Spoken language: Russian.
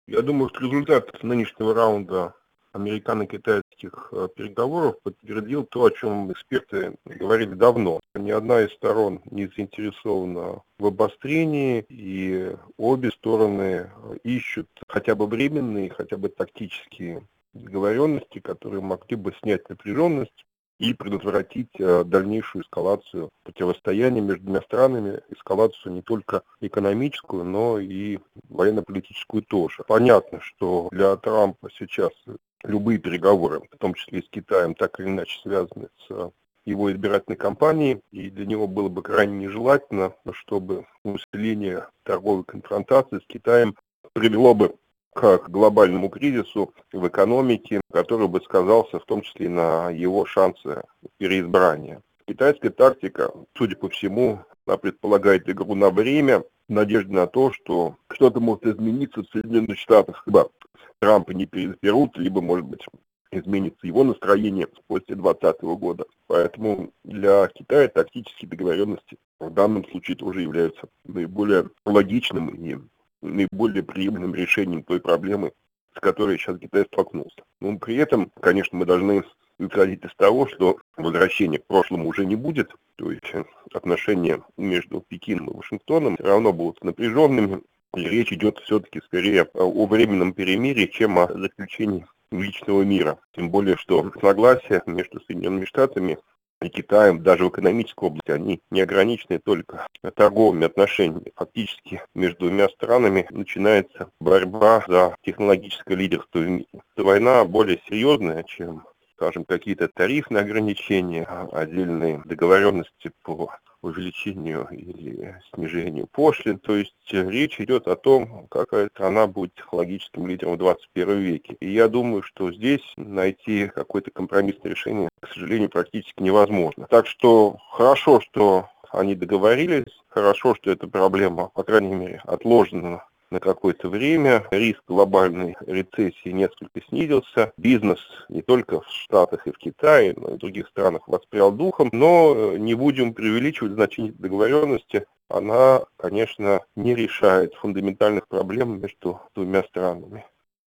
Я думаю, что результат нынешнего раунда американо-китайских переговоров подтвердил то, о чем эксперты говорили давно. Ни одна из сторон не заинтересована в обострении, и обе стороны ищут хотя бы временные, хотя бы тактические договоренности, которые могли бы снять напряженность и предотвратить дальнейшую эскалацию противостояния между двумя странами, эскалацию не только экономическую, но и военно-политическую тоже. Понятно, что для Трампа сейчас любые переговоры, в том числе и с Китаем, так или иначе связаны с его избирательной кампанией, и для него было бы крайне нежелательно, чтобы усиление торговой конфронтации с Китаем привело бы к глобальному кризису в экономике, который бы сказался в том числе и на его шансы переизбрания. Китайская тактика, судя по всему, она предполагает игру на время, в надежде на то, что что-то может измениться в Соединенных Штатах, либо Трампа не переизберут, либо, может быть, изменится его настроение после 2020 года. Поэтому для Китая тактические договоренности в данном случае тоже являются наиболее логичным и наиболее приемлемым решением той проблемы, с которой сейчас Китай столкнулся. Но при этом, конечно, мы должны исходить из того, что возвращения к прошлому уже не будет, то есть отношения между Пекином и Вашингтоном все равно будут напряженными, и речь идет все-таки скорее о временном перемирии, чем о заключении личного мира. Тем более, что согласие между Соединенными Штатами и Китаем даже в экономической области, они не ограничены только торговыми отношениями. Фактически между двумя странами начинается борьба за технологическое лидерство в мире. Эта война более серьезная, чем, скажем, какие-то тарифные ограничения, отдельные договоренности по увеличению или снижению пошлин. То есть речь идет о том, какая страна будет технологическим лидером в 21 веке. И я думаю, что здесь найти какое-то компромиссное решение, к сожалению, практически невозможно. Так что хорошо, что они договорились, хорошо, что эта проблема, по крайней мере, отложена на какое-то время. Риск глобальной рецессии несколько снизился. Бизнес не только в Штатах и в Китае, но и в других странах воспрял духом. Но не будем преувеличивать значение договоренности. Она, конечно, не решает фундаментальных проблем между двумя странами.